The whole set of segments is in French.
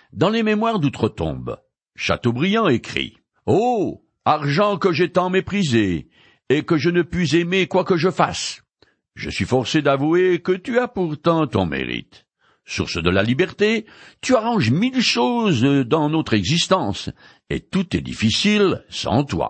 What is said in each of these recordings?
Dans les mémoires d'outre-tombe, Chateaubriand écrit « Oh, argent que j'ai tant méprisé, et que je ne puis aimer quoi que je fasse. Je suis forcé d'avouer que tu as pourtant ton mérite. Source de la liberté, tu arranges 1000 choses dans notre existence, et tout est difficile sans toi. »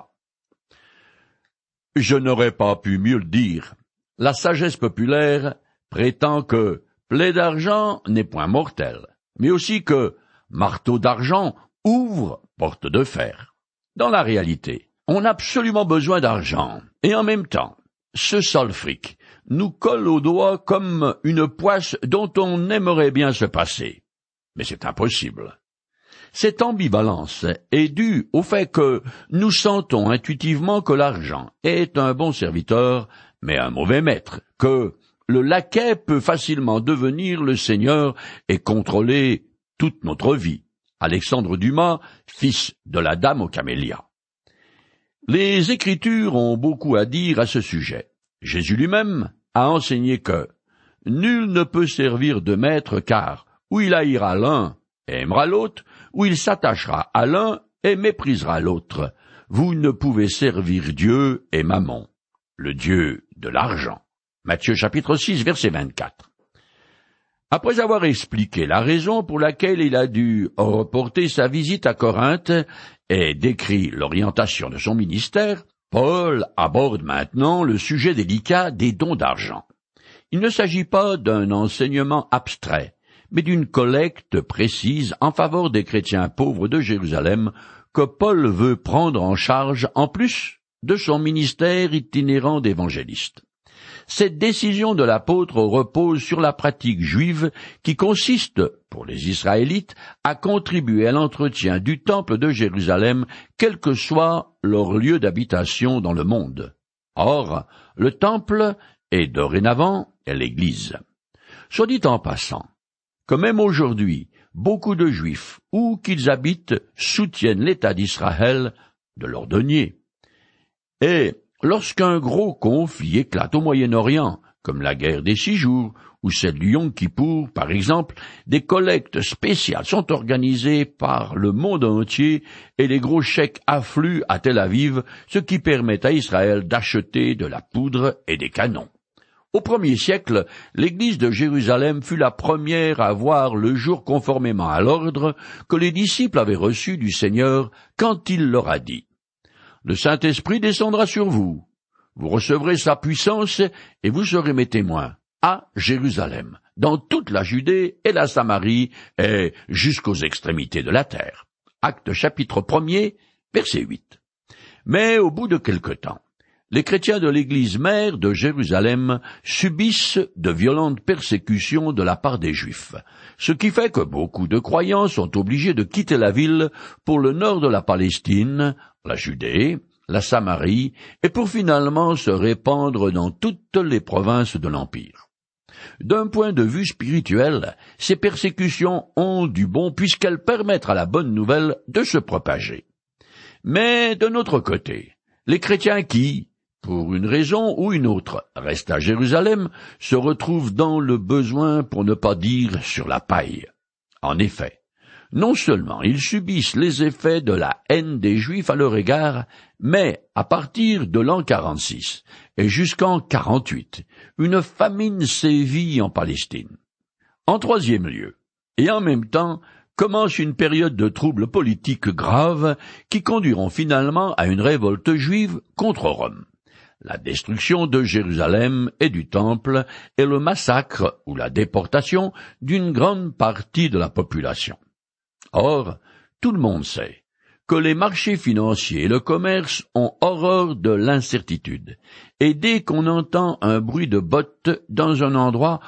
Je n'aurais pas pu mieux le dire. La sagesse populaire prétend que plaie d'argent n'est point mortelle, mais aussi que marteau d'argent ouvre porte de fer. Dans la réalité, on a absolument besoin d'argent, et en même temps, ce sale fric nous colle aux doigts comme une poisse dont on aimerait bien se passer. Mais c'est impossible. Cette ambivalence est due au fait que nous sentons intuitivement que l'argent est un bon serviteur, mais un mauvais maître, que le laquais peut facilement devenir le seigneur et contrôler toute notre vie. Alexandre Dumas, fils de la dame aux camélias. Les Écritures ont beaucoup à dire à ce sujet. Jésus lui-même a enseigné que « Nul ne peut servir de maître car, ou il haïra l'un et aimera l'autre, ou il s'attachera à l'un et méprisera l'autre. Vous ne pouvez servir Dieu et Mammon, le Dieu de l'argent. » Matthieu chapitre 6, verset 24. Après avoir expliqué la raison pour laquelle il a dû reporter sa visite à Corinthe et décrit l'orientation de son ministère, Paul aborde maintenant le sujet délicat des dons d'argent. Il ne s'agit pas d'un enseignement abstrait, mais d'une collecte précise en faveur des chrétiens pauvres de Jérusalem que Paul veut prendre en charge en plus de son ministère itinérant d'évangéliste. Cette décision de l'apôtre repose sur la pratique juive qui consiste, pour les Israélites, à contribuer à l'entretien du temple de Jérusalem, quel que soit leur lieu d'habitation dans le monde. Or, le temple est dorénavant l'Église. Soit dit en passant, que même aujourd'hui, beaucoup de Juifs, où qu'ils habitent, soutiennent l'État d'Israël de leurs deniers. Et lorsqu'un gros conflit éclate au Moyen-Orient, comme la guerre des 6 jours, ou celle du Yom Kippour, par exemple, des collectes spéciales sont organisées par le monde entier et les gros chèques affluent à Tel Aviv, ce qui permet à Israël d'acheter de la poudre et des canons. Au 1er siècle, l'église de Jérusalem fut la première à voir le jour conformément à l'ordre que les disciples avaient reçu du Seigneur quand il leur a dit « Le Saint-Esprit descendra sur vous, vous recevrez sa puissance et vous serez mes témoins à Jérusalem, dans toute la Judée et la Samarie et jusqu'aux extrémités de la terre. » Actes chapitre 1er, verset 8. Mais au bout de quelque temps, les chrétiens de l'église mère de Jérusalem subissent de violentes persécutions de la part des Juifs, ce qui fait que beaucoup de croyants sont obligés de quitter la ville pour le nord de la Palestine, la Judée, la Samarie, et pour finalement se répandre dans toutes les provinces de l'Empire. D'un point de vue spirituel, ces persécutions ont du bon puisqu'elles permettent à la bonne nouvelle de se propager. Mais de notre côté, les chrétiens qui, pour une raison ou une autre, restent à Jérusalem, se retrouvent dans le besoin, pour ne pas dire sur la paille. En effet, non seulement ils subissent les effets de la haine des Juifs à leur égard, mais à partir de l'an 46 et jusqu'en 48, une famine sévit en Palestine. En troisième lieu, et en même temps, commence une période de troubles politiques graves qui conduiront finalement à une révolte juive contre Rome. La destruction de Jérusalem et du Temple et le massacre ou la déportation d'une grande partie de la population. Or, tout le monde sait que les marchés financiers et le commerce ont horreur de l'incertitude, et dès qu'on entend un bruit de bottes dans un endroit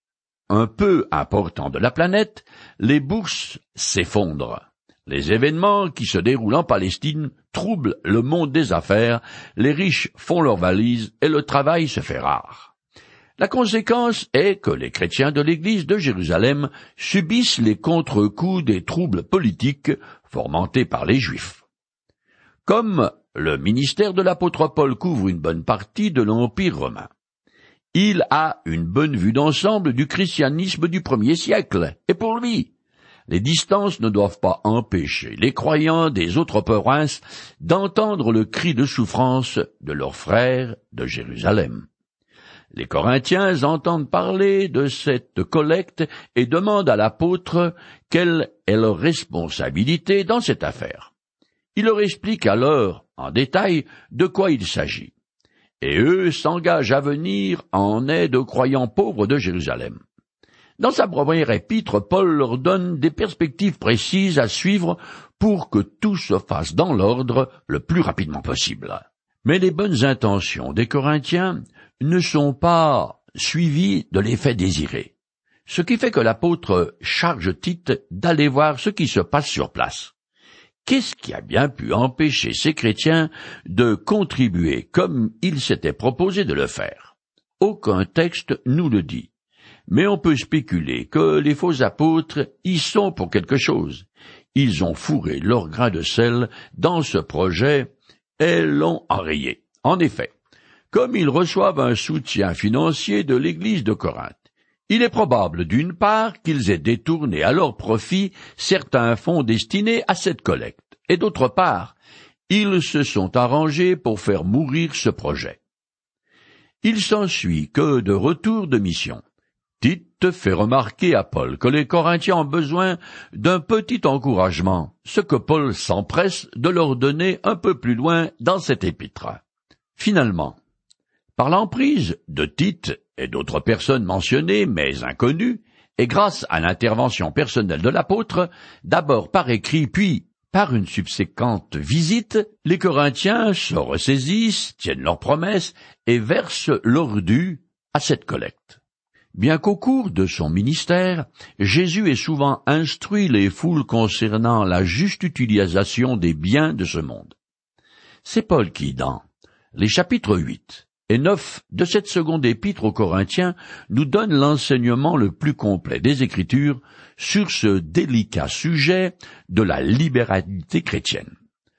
un peu important de la planète, les bourses s'effondrent. Les événements qui se déroulent en Palestine troublent le monde des affaires, les riches font leurs valises et le travail se fait rare. La conséquence est que les chrétiens de l'église de Jérusalem subissent les contre-coups des troubles politiques fomentés par les Juifs. Comme le ministère de l'apôtre Paul couvre une bonne partie de l'Empire romain, il a une bonne vue d'ensemble du christianisme du 1er siècle, et pour lui, Les distances ne doivent pas empêcher les croyants des autres provinces d'entendre le cri de souffrance de leurs frères de Jérusalem. Les Corinthiens entendent parler de cette collecte et demandent à l'apôtre quelle est leur responsabilité dans cette affaire. Il leur explique alors en détail de quoi il s'agit. Et eux s'engagent à venir en aide aux croyants pauvres de Jérusalem. Dans sa première épître, Paul leur donne des perspectives précises à suivre pour que tout se fasse dans l'ordre le plus rapidement possible. Mais les bonnes intentions des Corinthiens ne sont pas suivies de l'effet désiré, ce qui fait que l'apôtre charge Tite d'aller voir ce qui se passe sur place. Qu'est-ce qui a bien pu empêcher ces chrétiens de contribuer comme ils s'étaient proposé de le faire? Aucun texte nous le dit. Mais on peut spéculer que les faux apôtres y sont pour quelque chose. Ils ont fourré leur grain de sel dans ce projet et l'ont enrayé. En effet, comme ils reçoivent un soutien financier de l'Église de Corinthe, il est probable d'une part qu'ils aient détourné à leur profit certains fonds destinés à cette collecte, et d'autre part, ils se sont arrangés pour faire mourir ce projet. Il s'ensuit que, de retour de mission, Tite fait remarquer à Paul que les Corinthiens ont besoin d'un petit encouragement, ce que Paul s'empresse de leur donner un peu plus loin dans cet épître. Finalement, par l'emprise de Tite et d'autres personnes mentionnées mais inconnues, et grâce à l'intervention personnelle de l'apôtre, d'abord par écrit puis par une subséquente visite, les Corinthiens se ressaisissent, tiennent leurs promesses et versent leur dû à cette collecte. Bien qu'au cours de son ministère, Jésus ait souvent instruit les foules concernant la juste utilisation des biens de ce monde. C'est Paul qui, dans les chapitres 8 et 9 de cette seconde épître aux Corinthiens, nous donne l'enseignement le plus complet des Écritures sur ce délicat sujet de la libéralité chrétienne.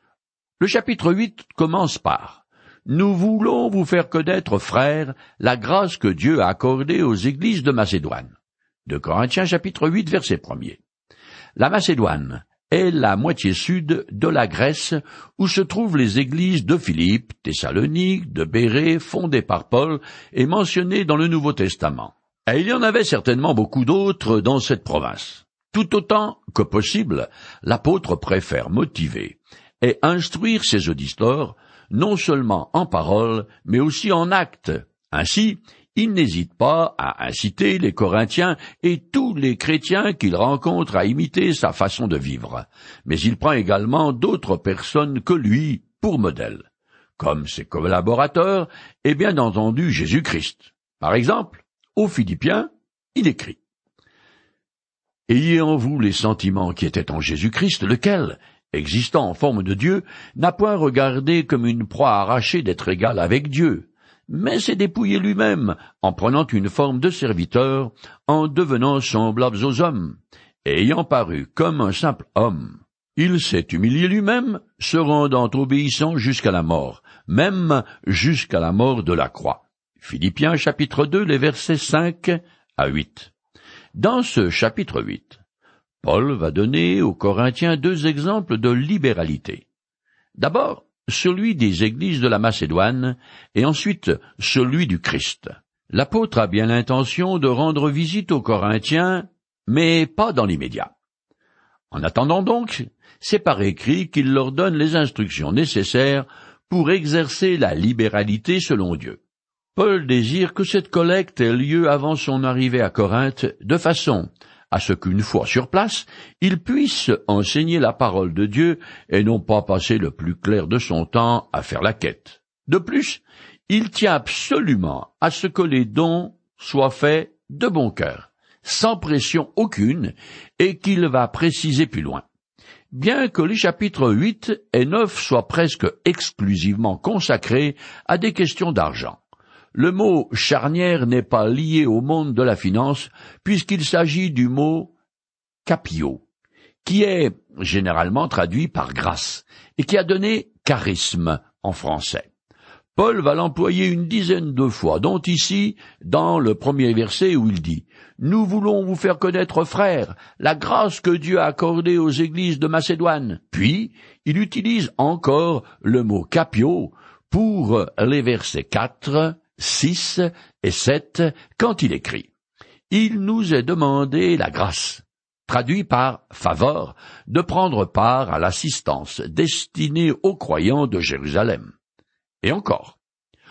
Le chapitre 8 commence par « Nous voulons vous faire connaître, frères, la grâce que Dieu a accordée aux églises de Macédoine. » De Corinthiens chapitre 8, verset 1er. La Macédoine est la moitié sud de la Grèce où se trouvent les églises de Philippe, Thessalonique, de Bérée, fondées par Paul et mentionnées dans le Nouveau Testament. Et il y en avait certainement beaucoup d'autres dans cette province. Tout autant que possible, l'apôtre préfère motiver et instruire ses auditeurs non seulement en parole, mais aussi en actes. Ainsi, il n'hésite pas à inciter les Corinthiens et tous les chrétiens qu'il rencontre à imiter sa façon de vivre. Mais il prend également d'autres personnes que lui pour modèle, comme ses collaborateurs et bien entendu Jésus-Christ. Par exemple, aux Philippiens, il écrit « Ayez en vous les sentiments qui étaient en Jésus-Christ, lequel, existant en forme de Dieu, n'a point regardé comme une proie arrachée d'être égal avec Dieu, mais s'est dépouillé lui-même, en prenant une forme de serviteur, en devenant semblable aux hommes, et ayant paru comme un simple homme. Il s'est humilié lui-même, se rendant obéissant jusqu'à la mort, même jusqu'à la mort de la croix. » Philippiens chapitre 2, les versets 5 à 8. Dans ce chapitre 8, Paul va donner aux Corinthiens deux exemples de libéralité. D'abord, celui des églises de la Macédoine, et ensuite celui du Christ. L'apôtre a bien l'intention de rendre visite aux Corinthiens, mais pas dans l'immédiat. En attendant donc, c'est par écrit qu'il leur donne les instructions nécessaires pour exercer la libéralité selon Dieu. Paul désire que cette collecte ait lieu avant son arrivée à Corinthe, de façon à ce qu'une fois sur place, il puisse enseigner la parole de Dieu et non pas passer le plus clair de son temps à faire la quête. De plus, il tient absolument à ce que les dons soient faits de bon cœur, sans pression aucune, et qu'il va préciser plus loin. Bien que les chapitres 8 et 9 soient presque exclusivement consacrés à des questions d'argent, le mot charnière n'est pas lié au monde de la finance, puisqu'il s'agit du mot capio, qui est généralement traduit par grâce, et qui a donné charisme en français. Paul va l'employer une dizaine de fois, dont ici, dans le premier verset où il dit « nous voulons vous faire connaître, frères, la grâce que Dieu a accordée aux églises de Macédoine. Puis, il utilise encore le mot capio pour les versets 4, 6 et 7 quand il écrit « Il nous est demandé la grâce », traduit par faveur, de prendre part à l'assistance destinée aux croyants de Jérusalem. Et encore.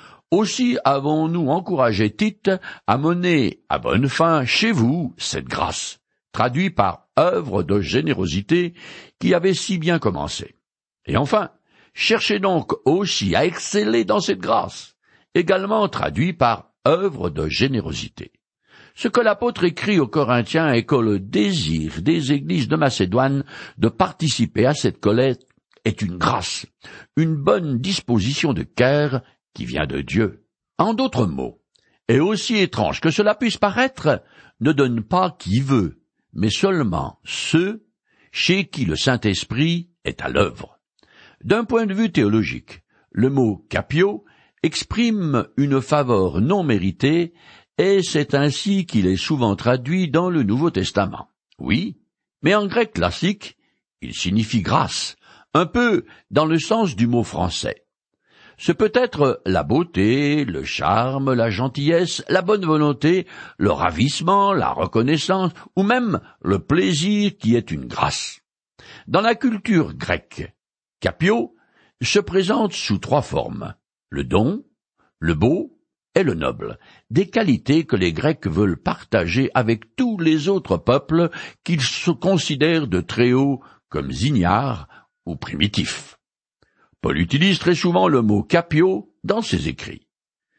Aussi avons-nous encouragé Tite à mener à bonne fin chez vous cette grâce, traduit par œuvre de générosité qui avait si bien commencé. Et enfin, cherchez donc aussi à exceller dans cette grâce, également traduit par œuvre de générosité. Ce que l'apôtre écrit aux Corinthiens est que le désir des églises de Macédoine de participer à cette collecte est une grâce, une bonne disposition de cœur qui vient de Dieu. En d'autres mots, et aussi étrange que cela puisse paraître, ne donne pas qui veut, mais seulement ceux chez qui le Saint-Esprit est à l'œuvre. D'un point de vue théologique, le mot capio exprime une faveur non méritée, et c'est ainsi qu'il est souvent traduit dans le Nouveau Testament. Oui, mais en grec classique, il signifie grâce, un peu dans le sens du mot français. Ce peut être la beauté, le charme, la gentillesse, la bonne volonté, le ravissement, la reconnaissance, ou même le plaisir qui est une grâce. Dans la culture grecque, capio se présente sous 3 formes, le don, le beau et le noble, des qualités que les Grecs veulent partager avec tous les autres peuples qu'ils se considèrent de très haut comme ignares ou primitifs. Paul utilise très souvent le mot capio dans ses écrits.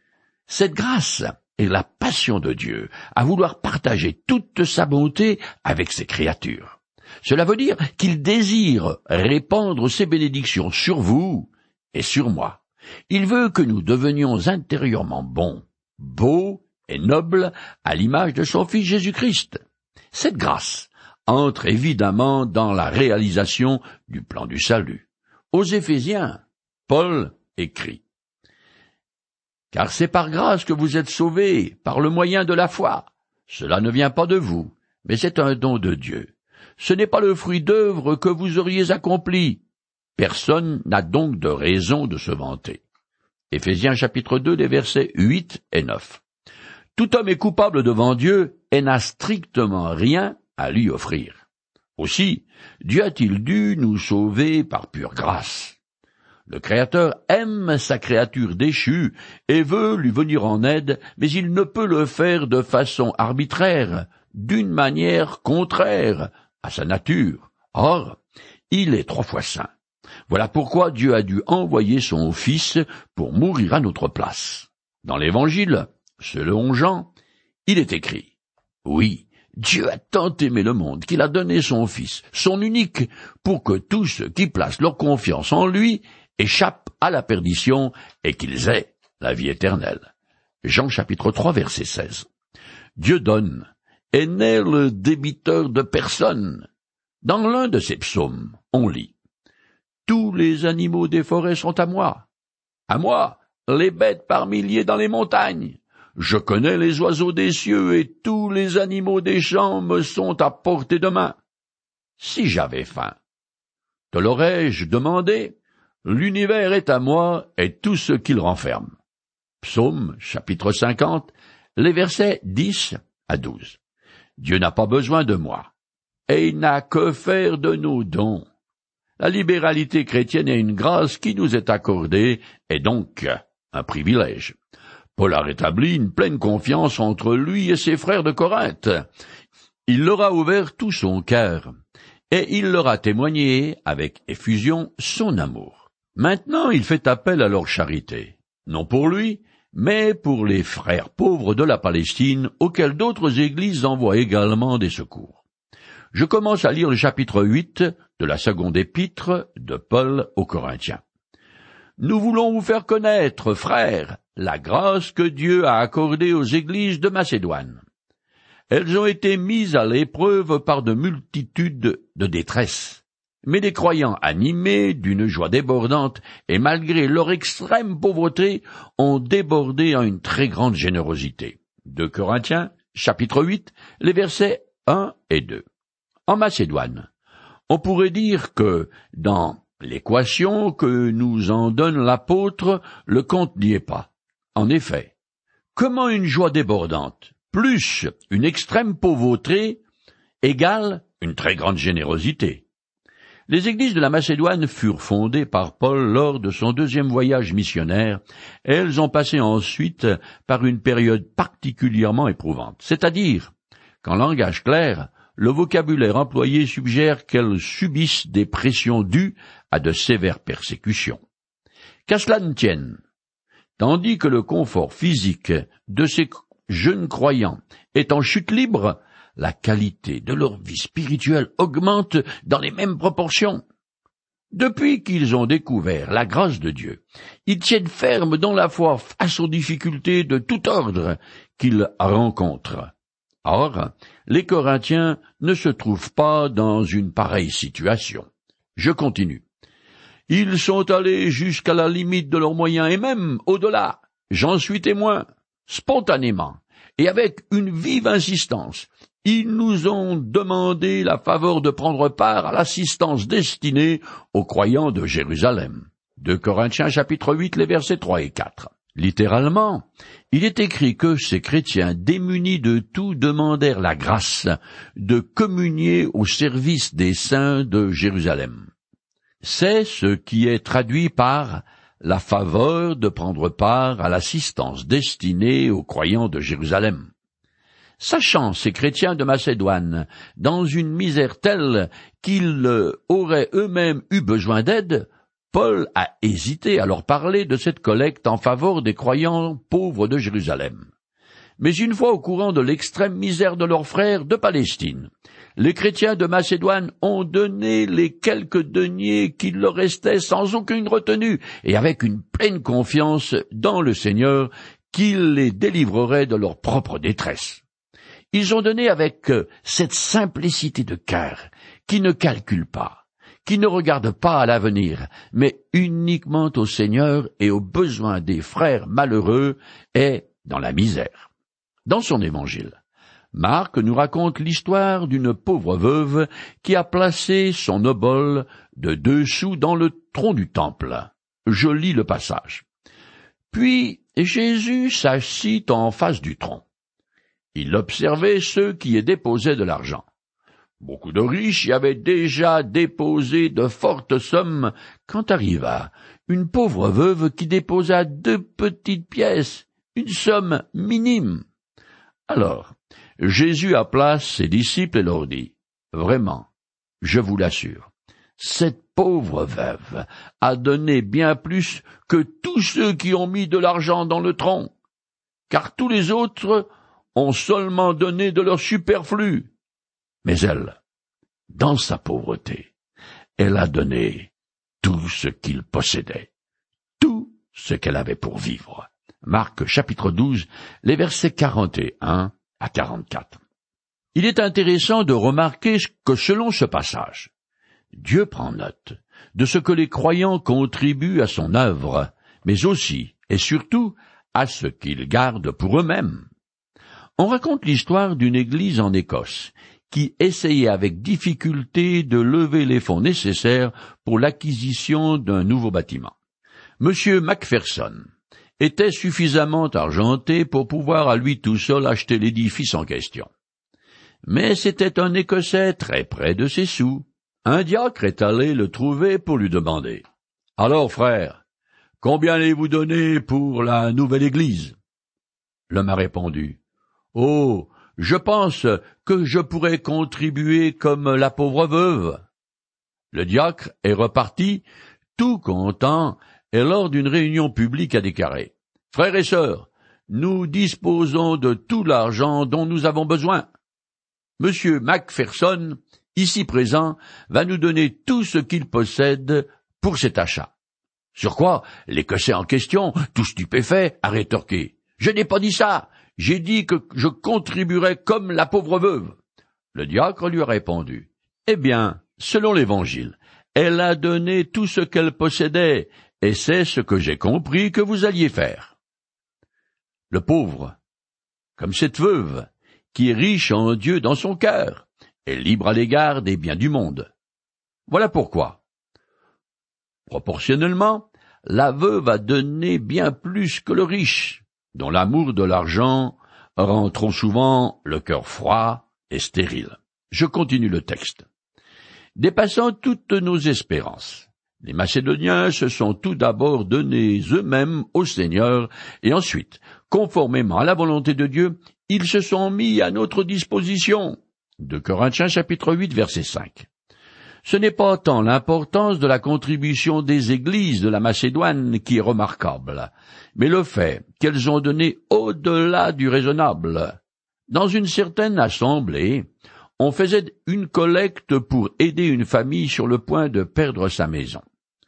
Cette grâce est la passion de Dieu à vouloir partager toute sa bonté avec ses créatures. Cela veut dire qu'il désire répandre ses bénédictions sur vous et sur moi. Il veut que nous devenions intérieurement bons, beaux et nobles à l'image de son Fils Jésus-Christ. Cette grâce entre évidemment dans la réalisation du plan du salut. Aux Éphésiens, Paul écrit « Car c'est par grâce que vous êtes sauvés, par le moyen de la foi. Cela ne vient pas de vous, mais c'est un don de Dieu. Ce n'est pas le fruit d'œuvres que vous auriez accompli. Personne n'a donc de raison de se vanter. » Éphésiens chapitre 2, les versets 8 et 9. Tout homme est coupable devant Dieu et n'a strictement rien à lui offrir. Aussi, Dieu a-t-il dû nous sauver par pure grâce. Le Créateur aime sa créature déchue et veut lui venir en aide, mais il ne peut le faire de façon arbitraire, d'une manière contraire à sa nature. Or, il est 3 fois saint. Voilà pourquoi Dieu a dû envoyer son Fils pour mourir à notre place. Dans l'Évangile, selon Jean, il est écrit « Oui, Dieu a tant aimé le monde qu'il a donné son Fils, son unique, pour que tous ceux qui placent leur confiance en lui échappent à la perdition et qu'ils aient la vie éternelle. » Jean chapitre 3, verset 16. Dieu donne et n'est le débiteur de personne. Dans l'un de ses psaumes, on lit « Tous les animaux des forêts sont à moi, les bêtes par milliers dans les montagnes. Je connais les oiseaux des cieux et tous les animaux des champs me sont à portée de main. Si j'avais faim, te l'aurais-je demandé? L'univers est à moi et tout ce qu'il renferme. » Psaume chapitre 50, les versets 10 à 12. Dieu n'a pas besoin de moi, et il n'a que faire de nos dons. La libéralité chrétienne est une grâce qui nous est accordée, et donc un privilège. Paul a rétabli une pleine confiance entre lui et ses frères de Corinthe. Il leur a ouvert tout son cœur, et il leur a témoigné avec effusion son amour. Maintenant il fait appel à leur charité, non pour lui, mais pour les frères pauvres de la Palestine, auxquels d'autres églises envoient également des secours. Je commence à lire le chapitre 8 de la seconde épître de Paul aux Corinthiens. Nous voulons vous faire connaître, frères, la grâce que Dieu a accordée aux églises de Macédoine. Elles ont été mises à l'épreuve par de multitudes de détresse, mais les croyants animés d'une joie débordante et malgré leur extrême pauvreté ont débordé en une très grande générosité. 2 Corinthiens, chapitre 8, les versets 1 et 2. En Macédoine, on pourrait dire que, dans l'équation que nous en donne l'apôtre, le compte n'y est pas. En effet, comment une joie débordante, plus une extrême pauvreté, égale une très grande générosité? Les églises de la Macédoine furent fondées par Paul lors de son 2e voyage missionnaire, et elles ont passé ensuite par une période particulièrement éprouvante. C'est-à-dire qu'en langage clair, le vocabulaire employé suggère qu'elles subissent des pressions dues à de sévères persécutions. Qu'à cela ne tienne, tandis que le confort physique de ces jeunes croyants est en chute libre, la qualité de leur vie spirituelle augmente dans les mêmes proportions. Depuis qu'ils ont découvert la grâce de Dieu, ils tiennent ferme dans la foi face aux difficultés de tout ordre qu'ils rencontrent. Or, les Corinthiens ne se trouvent pas dans une pareille situation. Je continue. Ils sont allés jusqu'à la limite de leurs moyens et même au-delà. J'en suis témoin. Spontanément et avec une vive insistance, ils nous ont demandé la faveur de prendre part à l'assistance destinée aux croyants de Jérusalem. 2 Corinthiens chapitre 8, les versets 3 et 4. Littéralement, il est écrit que ces chrétiens démunis de tout demandèrent la grâce de communier au service des saints de Jérusalem. C'est ce qui est traduit par la faveur de prendre part à l'assistance destinée aux croyants de Jérusalem. Sachant ces chrétiens de Macédoine dans une misère telle qu'ils auraient eux-mêmes eu besoin d'aide, Paul a hésité à leur parler de cette collecte en faveur des croyants pauvres de Jérusalem. Mais une fois au courant de l'extrême misère de leurs frères de Palestine, les chrétiens de Macédoine ont donné les quelques deniers qu'il leur restait sans aucune retenue et avec une pleine confiance dans le Seigneur qu'il les délivrerait de leur propre détresse. Ils ont donné avec cette simplicité de cœur qui ne calcule pas, qui ne regarde pas à l'avenir, mais uniquement au Seigneur et aux besoins des frères malheureux et dans la misère. Dans son évangile, Marc nous raconte l'histoire d'une pauvre veuve qui a placé son obole de 2 sous dans le tronc du temple. Je lis le passage. Puis Jésus s'assit en face du tronc. Il observait ceux qui y déposaient de l'argent. Beaucoup de riches y avaient déjà déposé de fortes sommes quand arriva une pauvre veuve qui déposa 2 petites pièces, une somme minime. Alors, Jésus appela ses disciples et leur dit, « Vraiment, je vous l'assure, cette pauvre veuve a donné bien plus que tous ceux qui ont mis de l'argent dans le tronc, car tous les autres ont seulement donné de leur superflu. Mais elle, dans sa pauvreté, elle a donné tout ce qu'il possédait, tout ce qu'elle avait pour vivre. » Marc chapitre 12, les versets 41 à 44. Il est intéressant de remarquer que selon ce passage, Dieu prend note de ce que les croyants contribuent à son œuvre, mais aussi et surtout à ce qu'ils gardent pour eux-mêmes. On raconte l'histoire d'une église en Écosse qui essayait avec difficulté de lever les fonds nécessaires pour l'acquisition d'un nouveau bâtiment. M. Macpherson était suffisamment argenté pour pouvoir à lui tout seul acheter l'édifice en question. Mais c'était un Écossais très près de ses sous. Un diacre est allé le trouver pour lui demander « Alors, frère, combien allez-vous donner pour la nouvelle église ?» L'homme a répondu « Oh, je pense que je pourrais contribuer comme la pauvre veuve. » Le diacre est reparti, tout content, et lors d'une réunion publique a déclaré « Frères et sœurs, nous disposons de tout l'argent dont nous avons besoin. Monsieur Macpherson, ici présent, va nous donner tout ce qu'il possède pour cet achat. » Sur quoi l'Écossais en question, tout stupéfait, a rétorqué « Je n'ai pas dit ça, j'ai dit que je contribuerais comme la pauvre veuve. » Le diacre lui a répondu « Eh bien, selon l'Évangile, elle a donné tout ce qu'elle possédait, et c'est ce que j'ai compris que vous alliez faire. » Le pauvre, comme cette veuve, qui est riche en Dieu dans son cœur, et libre à l'égard des biens du monde. Voilà pourquoi, proportionnellement, la veuve a donné bien plus que le riche, dont l'amour de l'argent rend trop souvent le cœur froid et stérile. Je continue le texte. Dépassant toutes nos espérances, les Macédoniens se sont tout d'abord donnés eux-mêmes au Seigneur, et ensuite, conformément à la volonté de Dieu, ils se sont mis à notre disposition. 2 Corinthiens chapitre 8 verset 5. Ce n'est pas tant l'importance de la contribution des églises de la Macédoine qui est remarquable, mais le fait qu'elles ont donné au-delà du raisonnable. Dans une certaine assemblée, on faisait une collecte pour aider une famille sur le point de perdre sa maison.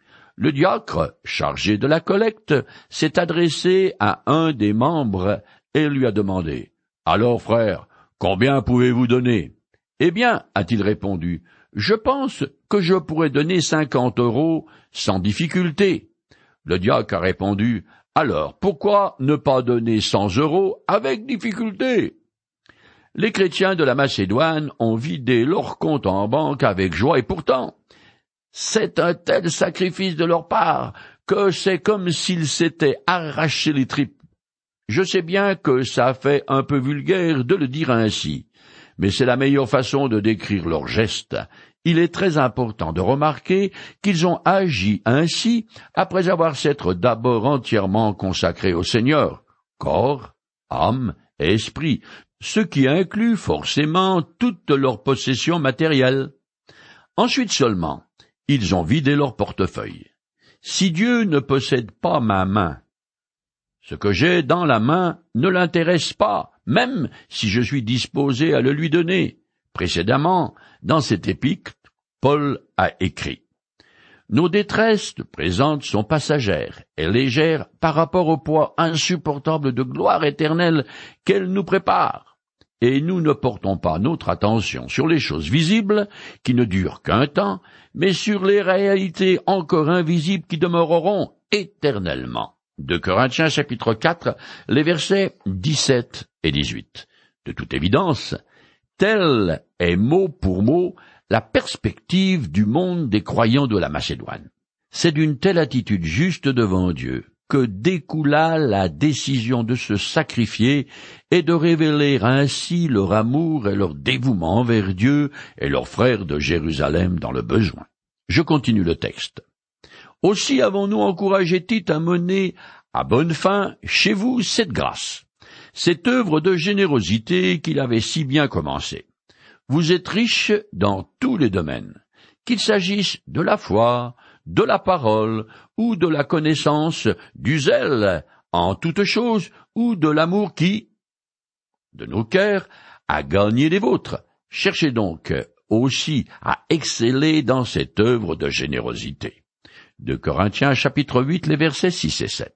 Le diacre, chargé de la collecte, s'est adressé à un des membres et lui a demandé « Alors, frère, combien pouvez-vous donner ?» « Eh bien, a-t-il répondu, je pense que je pourrais donner 50 € sans difficulté. » Le diacre a répondu, « Alors, pourquoi ne pas donner 100 € avec difficulté ?» Les chrétiens de la Macédoine ont vidé leur compte en banque avec joie, et pourtant, c'est un tel sacrifice de leur part que c'est comme s'ils s'étaient arraché les tripes. Je sais bien que ça fait un peu vulgaire de le dire ainsi, mais c'est la meilleure façon de décrire leurs gestes. Il est très important de remarquer qu'ils ont agi ainsi après avoir s'être d'abord entièrement consacrés au Seigneur, corps, âme et esprit, ce qui inclut forcément toutes leurs possessions matérielles. Ensuite seulement, ils ont vidé leur portefeuille. Si Dieu ne possède pas ma main, ce que j'ai dans la main ne l'intéresse pas, même si je suis disposé à le lui donner. Précédemment, dans cet épître, Paul a écrit « Nos détresses présentes sont passagères et légères par rapport au poids insupportable de gloire éternelle qu'elles nous préparent. Et nous ne portons pas notre attention sur les choses visibles qui ne durent qu'un temps, mais sur les réalités encore invisibles qui demeureront éternellement. » 2 Corinthiens chapitre 4, les versets 17 et 18. De toute évidence, telle est mot pour mot la perspective du monde des croyants de la Macédoine. C'est d'une telle attitude juste devant Dieu que découla la décision de se sacrifier et de révéler ainsi leur amour et leur dévouement envers Dieu et leurs frères de Jérusalem dans le besoin. Je continue le texte. Aussi avons-nous encouragé Tite à mener à bonne fin chez vous cette grâce, cette œuvre de générosité qu'il avait si bien commencée. Vous êtes riches dans tous les domaines, qu'il s'agisse de la foi, de la parole, ou de la connaissance, du zèle en toutes choses, ou de l'amour qui, de nos cœurs, a gagné les vôtres. Cherchez donc aussi à exceller dans cette œuvre de générosité. 2 Corinthiens chapitre 8, les versets 6 et 7.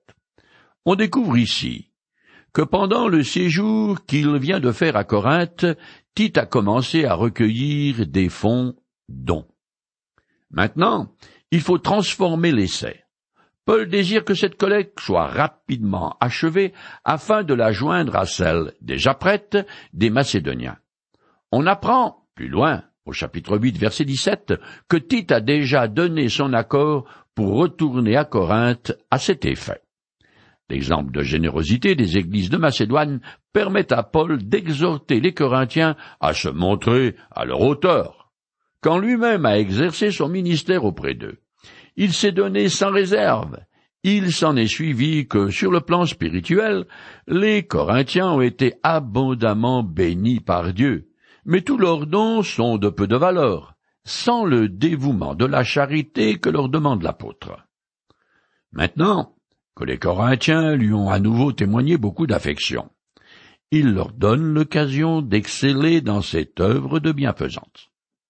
On découvre ici que pendant le séjour qu'il vient de faire à Corinthe, Tite a commencé à recueillir des fonds dons. Maintenant, il faut transformer l'essai. Paul désire que cette collecte soit rapidement achevée afin de la joindre à celle déjà prête des Macédoniens. On apprend, plus loin, au chapitre 8, verset 17, que Tite a déjà donné son accord pour retourner à Corinthe à cet effet. L'exemple de générosité des églises de Macédoine permet à Paul d'exhorter les Corinthiens à se montrer à leur hauteur. Quand lui-même a exercé son ministère auprès d'eux, il s'est donné sans réserve. Il s'en est suivi que, sur le plan spirituel, les Corinthiens ont été abondamment bénis par Dieu, mais tous leurs dons sont de peu de valeur, sans le dévouement de la charité que leur demande l'apôtre. Maintenant que les Corinthiens lui ont à nouveau témoigné beaucoup d'affection, il leur donne l'occasion d'exceller dans cette œuvre de bienfaisance.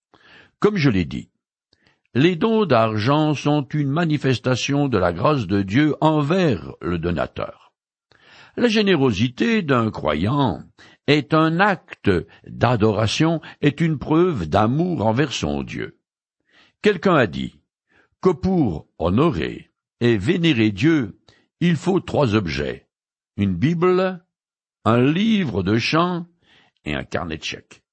Comme je l'ai dit, les dons d'argent sont une manifestation de la grâce de Dieu envers le donateur. La générosité d'un croyant est un acte d'adoration, est une preuve d'amour envers son Dieu. Quelqu'un a dit que pour honorer et vénérer Dieu, il faut 3 objets, une Bible, un livre de chant et un carnet de chèques.